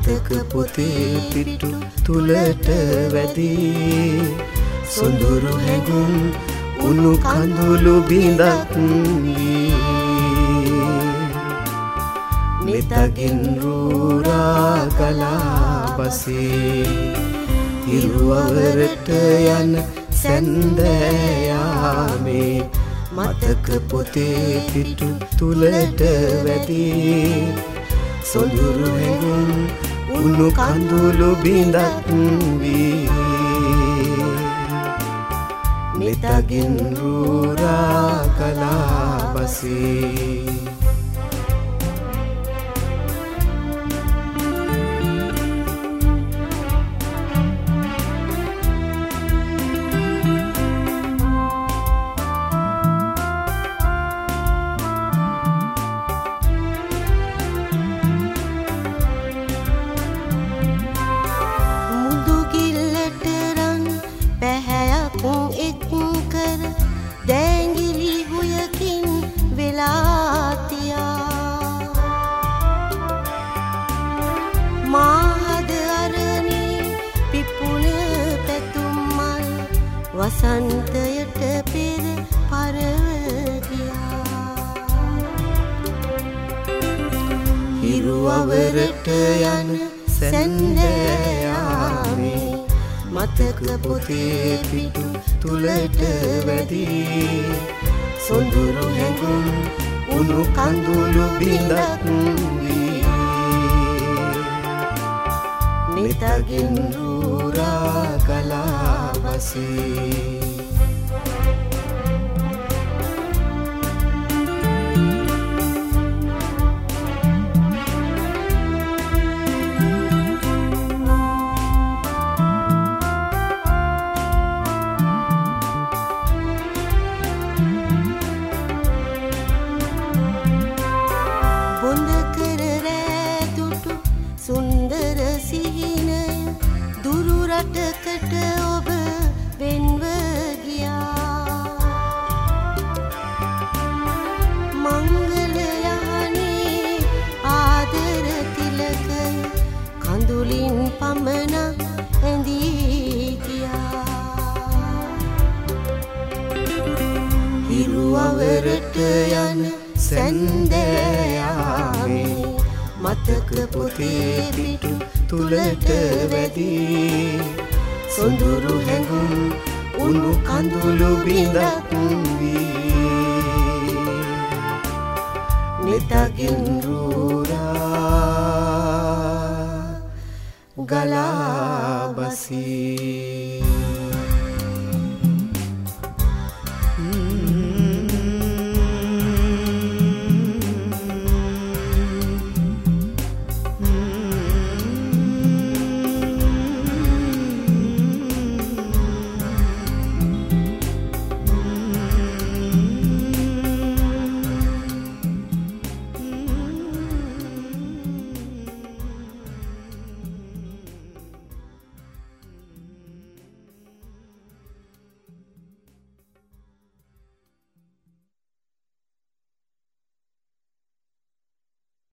මතක පොතේ පිටු තුලට වැදී සොඳුරු හැඟුම් උණු කඳුළු බිඳක් වී නිතගින් රූරා ගලා බසේ හිරුවවරට යන සැන්දෑයාමේ මතක පොතේ පිටු තුලට වැදී සොඳුරු හැඟුම් උණු කඳුළු බිඳක් වී නිතගින් රූරා ගලා බසේ වසන්තයට පෙර පරවගියා හිරුවවරට යන සැන්දෑයාමේ මතක පොතේ පිටු තුලට වැදී සොඳුරු හැඟුම් උණු කඳුළු බිඳක් වී නිතගින් රූරා ගලා බසේ බොඳ කර රැදුටු සුන්දර සිහිනය දුරු රටකට ඔබ වෙන්ව ගියා මංගල යහනේ ආදර තිලකය කඳුලින් පමණක් ඇඳී ගියා හිරුවවරට යන සැන්දෑයාමේ මතක පොතේ පිටු තුලට වැදී සොඳුරු හැඟුම් උණු කඳුළු බිඳක් වී නිතගින් රූරා